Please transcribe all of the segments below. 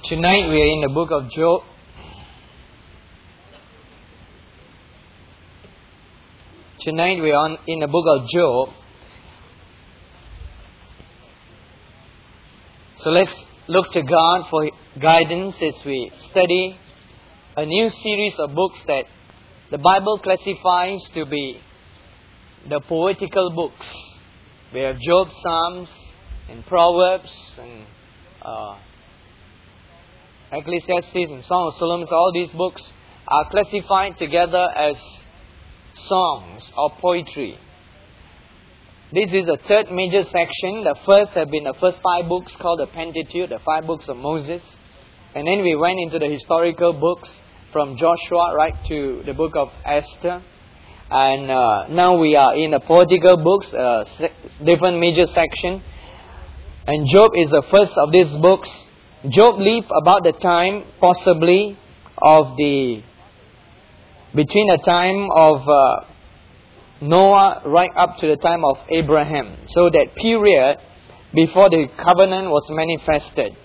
Tonight we are in the book of Job. Tonight we are in the book of Job. So let's look to God for guidance as we study a new series of books that the Bible classifies to be the poetical books. We have Job, Psalms, and Proverbs, and Ecclesiastes and Song of Solomon. All these books are classified together as songs or poetry. This is the third major section. The first have been the first 5 books called the Pentateuch, the 5 books of Moses. And then we went into the historical books from Joshua right to the book of Esther. And now we are in the poetical books, different major section. And Job is the first of these books. Job lived about the time, possibly, between the time of Noah right up to the time of Abraham. So that period before the covenant was manifested.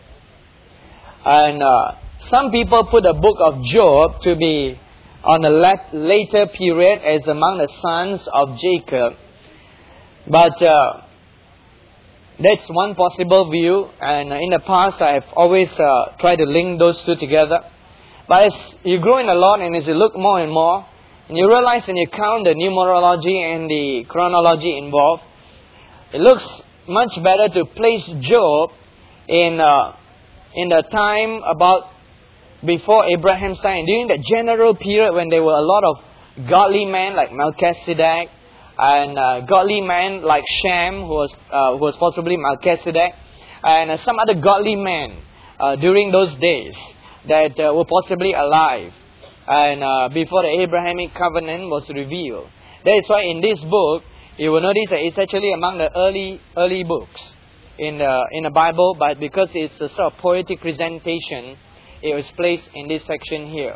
And some people put the book of Job to be on a later period as among the sons of Jacob. But that's one possible view, and in the past I have always tried to link those two together. But as you grow in the Lord and as you look more and more, and you realize and you count the numerology and the chronology involved, it looks much better to place Job in the time about before Abraham's time, during the general period when there were a lot of godly men like Melchizedek, and godly men like Shem, who was possibly Melchizedek, and some other godly men during those days that were possibly alive, and before the Abrahamic covenant was revealed. That is why in this book, you will notice that it's actually among the early books in the Bible, but because it's a sort of poetic presentation, it was placed in this section here.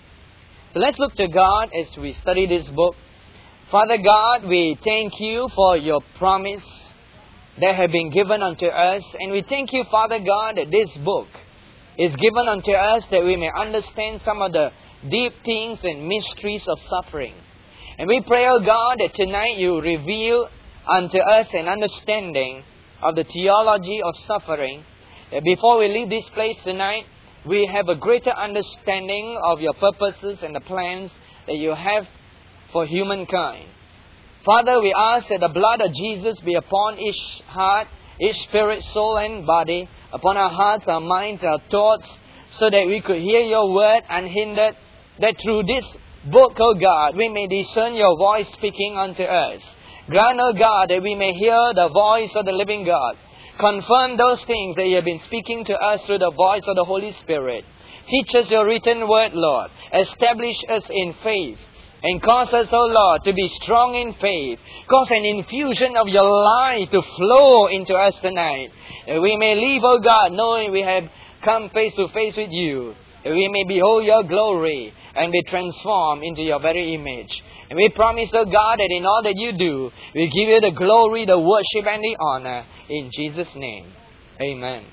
So let's look to God as we study this book. Father God, we thank you for your promise that have been given unto us. And we thank you, Father God, that this book is given unto us that we may understand some of the deep things and mysteries of suffering. And we pray, O God, that tonight you reveal unto us an understanding of the theology of suffering. That before we leave this place tonight, we have a greater understanding of your purposes and the plans that you have for humankind. Father, we ask that the blood of Jesus be upon each heart, each spirit, soul and body, upon our hearts, our minds, our thoughts, so that we could hear your word unhindered, that through this book, O God, we may discern your voice speaking unto us. Grant, O God, that we may hear the voice of the living God. Confirm those things that you have been speaking to us through the voice of the Holy Spirit. Teach us your written word, Lord. Establish us in faith. And cause us, O Lord, to be strong in faith. Cause an infusion of your life to flow into us tonight. That we may live, O God, knowing we have come face to face with you. That we may behold your glory and be transformed into your very image. And we promise, O God, that in all that you do, we give you the glory, the worship and the honor. In Jesus' name. Amen.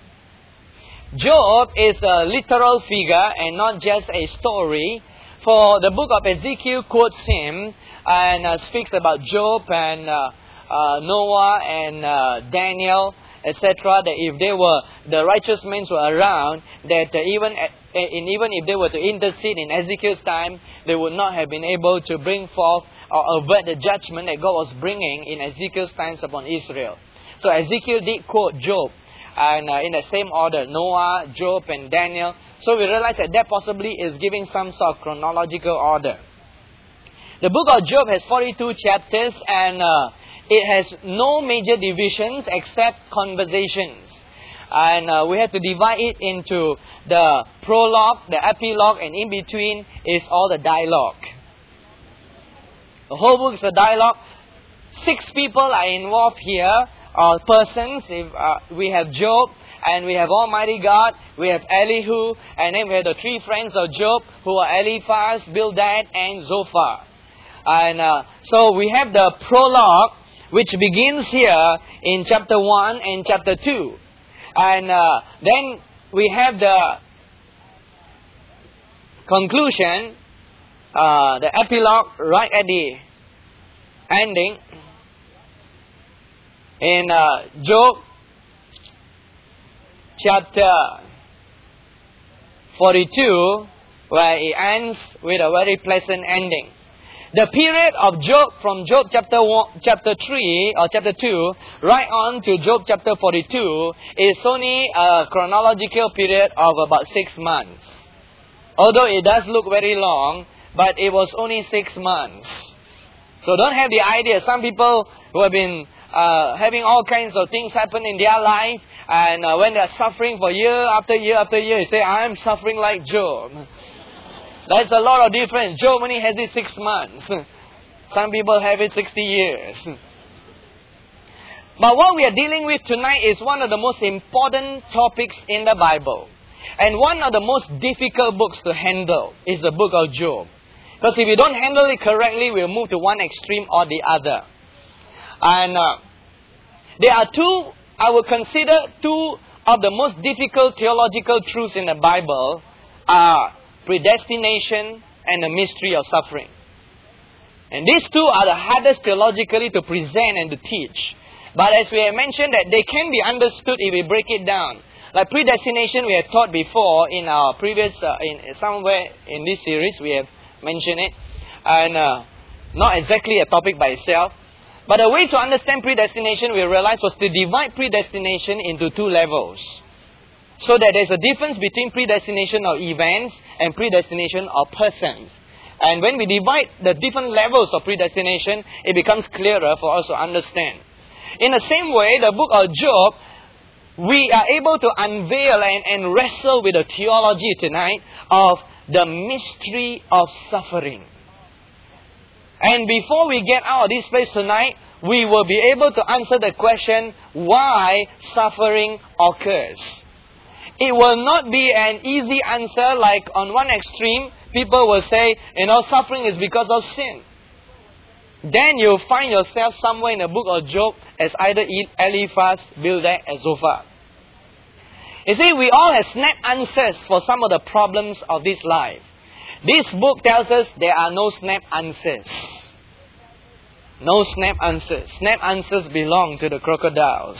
Job is a literal figure and not just a story. For the book of Ezekiel quotes him and speaks about Job and Noah and Daniel, etc. That if the righteous men were around, that even if they were to intercede in Ezekiel's time, they would not have been able to bring forth or avert the judgment that God was bringing in Ezekiel's times upon Israel. So Ezekiel did quote Job, and in the same order, Noah, Job and Daniel. So we realize that possibly is giving some sort of chronological order. The book of Job has 42 chapters and it has no major divisions except conversations. And we have to divide it into the prologue, the epilogue, and in between is all the dialogue. The whole book is a dialogue. 6 people are involved here, or persons. We have Job, and we have Almighty God, we have Elihu, and then we have the 3 friends of Job who are Eliphaz, Bildad and Zophar. And so we have the prologue, which begins here in chapter 1 and chapter 2. And then we have the conclusion, the epilogue right at the ending, in Job chapter 42, where it ends with a very pleasant ending. The period of Job, from Job chapter 3 or chapter 2, right on to Job chapter 42, is only a chronological period of about 6 months. Although it does look very long, but it was only 6 months. So don't have the idea. Some people who have been having all kinds of things happen in their life, and when they are suffering for year after year after year, they say, I am suffering like Job. That's a lot of difference. Job only has it 6 months. Some people have it 60 years. But what we are dealing with tonight is one of the most important topics in the Bible. And one of the most difficult books to handle is the book of Job. Because if you don't handle it correctly, we'll move to one extreme or the other. And there are I would consider two of the most difficult theological truths in the Bible are predestination and the mystery of suffering. And these two are the hardest theologically to present and to teach. But as we have mentioned, that they can be understood if we break it down. Like predestination, we have taught before in our previous, somewhere in this series, we have mentioned it. And not exactly a topic by itself. But a way to understand predestination, we realized, was to divide predestination into two levels. So that there's a difference between predestination of events and predestination of persons. And when we divide the different levels of predestination, it becomes clearer for us to understand. In the same way, the book of Job, we are able to unveil and wrestle with the theology tonight of the mystery of suffering. And before we get out of this place tonight, we will be able to answer the question, why suffering occurs. It will not be an easy answer like on one extreme, people will say, suffering is because of sin. Then you'll find yourself somewhere in the book of Job as either Eliphaz, Bildad, and Zophar. You see, we all have snap answers for some of the problems of this life. This book tells us there are no snap answers. No snap answers. Snap answers belong to the crocodiles.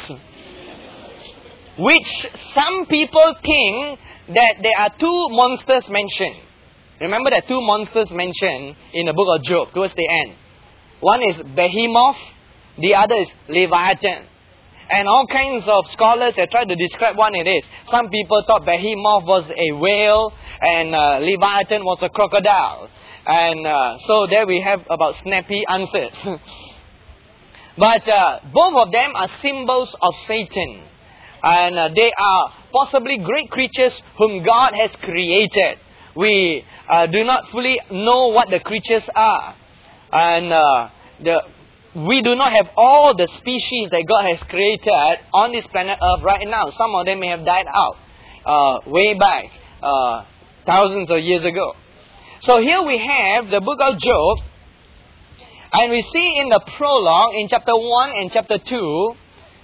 Which some people think that there are two monsters mentioned. Remember there are two monsters mentioned in the book of Job towards the end. One is Behemoth, the other is Leviathan. And all kinds of scholars have tried to describe what it is. Some people thought Behemoth was a whale and Leviathan was a crocodile. And so there we have about snappy answers. But both of them are symbols of Satan. And they are possibly great creatures whom God has created. We do not fully know what the creatures are. And we do not have all the species that God has created on this planet Earth right now. Some of them may have died out way back, thousands of years ago. So here we have the book of Job. And we see in the prologue, in chapter 1 and chapter 2,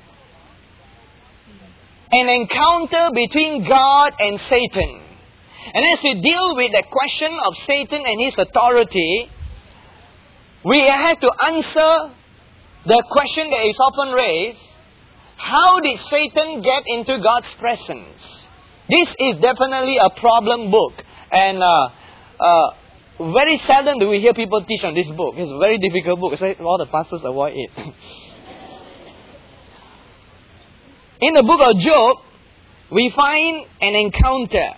an encounter between God and Satan. And as we deal with the question of Satan and his authority, we have to answer the question that is often raised, how did Satan get into God's presence? This is definitely a problem book. And very seldom do we hear people teach on this book. It's a very difficult book. So all the pastors avoid it. In the book of Job, we find an encounter.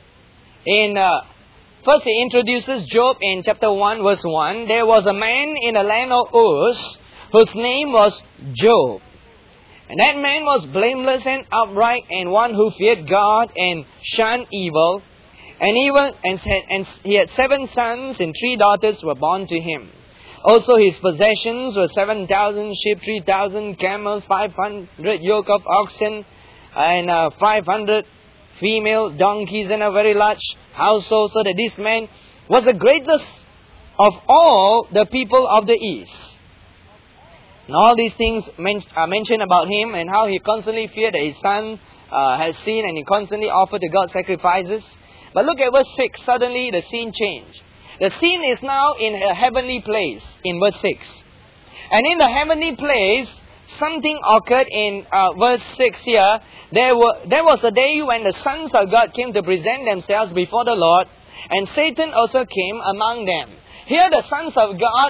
First he introduces Job in chapter 1 verse 1. There was a man in the land of Uz whose name was Job. And that man was blameless and upright and one who feared God and shunned evil. And he had 7 sons and 3 daughters were born to him. Also his possessions were 7,000 sheep, 3,000 camels, 500 yoke of oxen, and 500 female donkeys, and a very large household. So that this man was the greatest of all the people of the east. And all these things are mentioned about him, and how he constantly feared that his son had sinned, and he constantly offered to God sacrifices. But look at verse 6. Suddenly the scene changed. The scene is now in a heavenly place in verse 6. And in the heavenly place, something occurred in verse 6 here. There was a day when the sons of God came to present themselves before the Lord, and Satan also came among them. Here the sons of God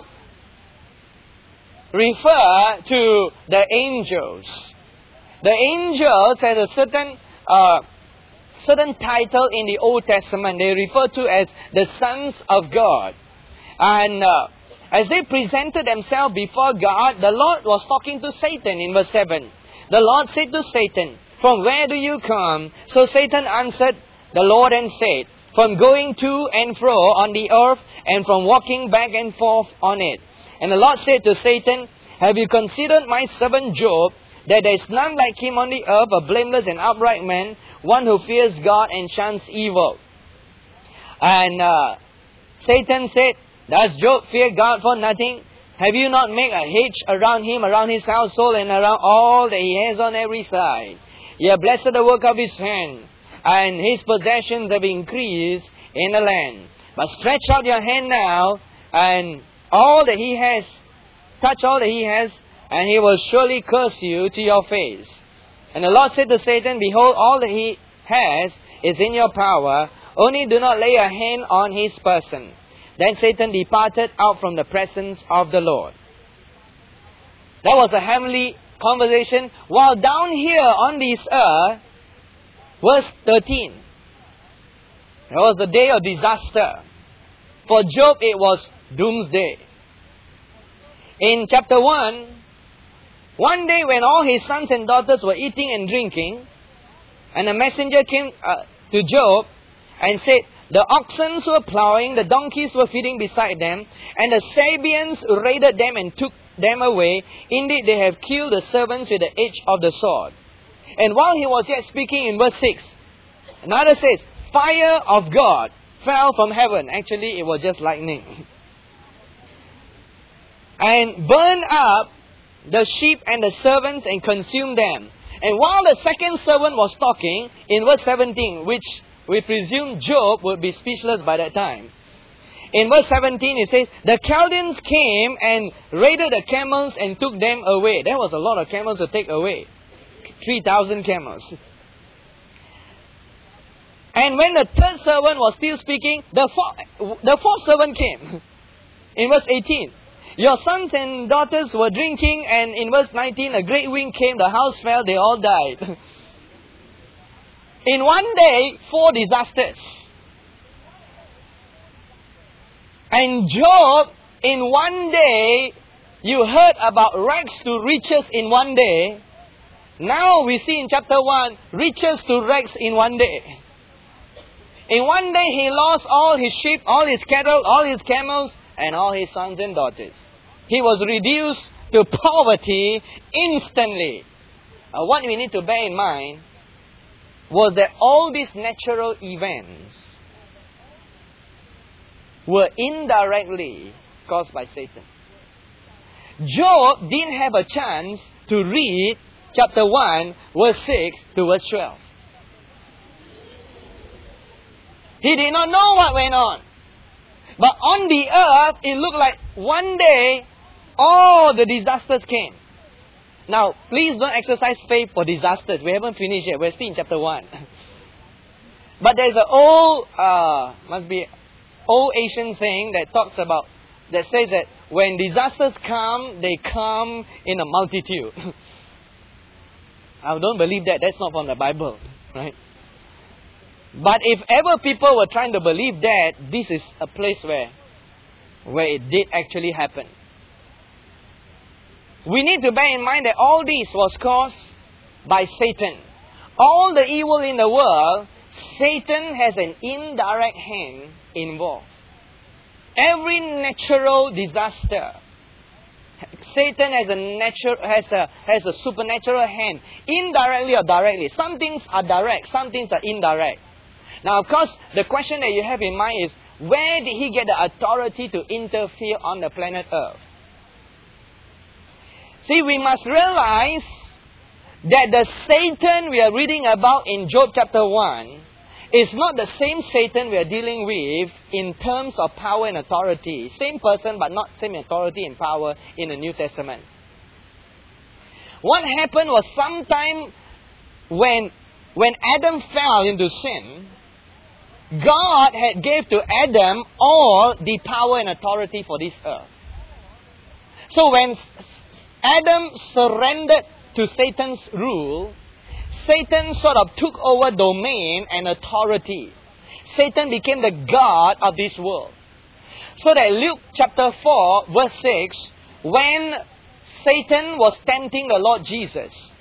refer to the angels. The angels has a certain title in the Old Testament. They refer to as the sons of God. And as they presented themselves before God, the Lord was talking to Satan in verse 7. The Lord said to Satan, "From where do you come?" So Satan answered the Lord and said, "From going to and fro on the earth, and from walking back and forth on it." And the Lord said to Satan, "Have you considered my servant Job, that there is none like him on the earth, a blameless and upright man, one who fears God and shuns evil?" And Satan said, "Does Job fear God for nothing? Have you not made a hedge around him, around his household, and around all that he has on every side? You have blessed the work of his hand, and his possessions have increased in the land. But stretch out your hand now, and all that he has, touch all that he has, and he will surely curse you to your face." And the Lord said to Satan, "Behold, all that he has is in your power, only do not lay a hand on his person." Then Satan departed out from the presence of the Lord. That was a heavenly conversation. While down here on this earth, verse 13, it was the day of disaster. For Job, it was doomsday. In chapter 1, one day when all his sons and daughters were eating and drinking, and a messenger came to Job and said, "The oxen were plowing, the donkeys were feeding beside them, and the Sabeans raided them and took them away. Indeed, they have killed the servants with the edge of the sword." And while he was yet speaking in verse 6, another says, "Fire of God fell from heaven." Actually, it was just lightning. "And burned up the sheep and the servants and consumed them." And while the second servant was talking, in verse 17, which we presume Job would be speechless by that time. In verse 17 it says, "The Chaldeans came and raided the camels and took them away." There was a lot of camels to take away. 3,000 camels. And when the third servant was still speaking, the fourth servant came. In verse 18, "Your sons and daughters were drinking," and in verse 19, "A great wind came, the house fell, they all died." In one day, 4 disasters. And Job, in one day, you heard about rags to riches in one day. Now we see in chapter 1, riches to rags in one day. In one day, he lost all his sheep, all his cattle, all his camels, and all his sons and daughters. He was reduced to poverty instantly. What we need to bear in mind was that all these natural events were indirectly caused by Satan. Job didn't have a chance to read chapter 1, verse 6 to verse 12. He did not know what went on. But on the earth, it looked like one day, all the disasters came. Now, please don't exercise faith for disasters. We haven't finished yet. We're still in chapter 1. But there's an old Asian saying that says that when disasters come, they come in a multitude. I don't believe that. That's not from the Bible, right? But if ever people were trying to believe that, this is a place where it did actually happen. We need to bear in mind that all this was caused by Satan. All the evil in the world, Satan has an indirect hand involved. Every natural disaster, Satan has a supernatural hand, indirectly or directly. Some things are direct, some things are indirect. Now, of course, the question that you have in mind is, where did he get the authority to interfere on the planet Earth? See, we must realize that the Satan we are reading about in Job chapter 1 It's not the same Satan we are dealing with in terms of power and authority. Same person, but not same authority and power in the New Testament. What happened was sometime when Adam fell into sin, God had gave to Adam all the power and authority for this earth. So when Adam surrendered to Satan's rule, Satan sort of took over domain and authority. Satan became the god of this world. So that Luke chapter 4 verse 6, when Satan was tempting the Lord Jesus,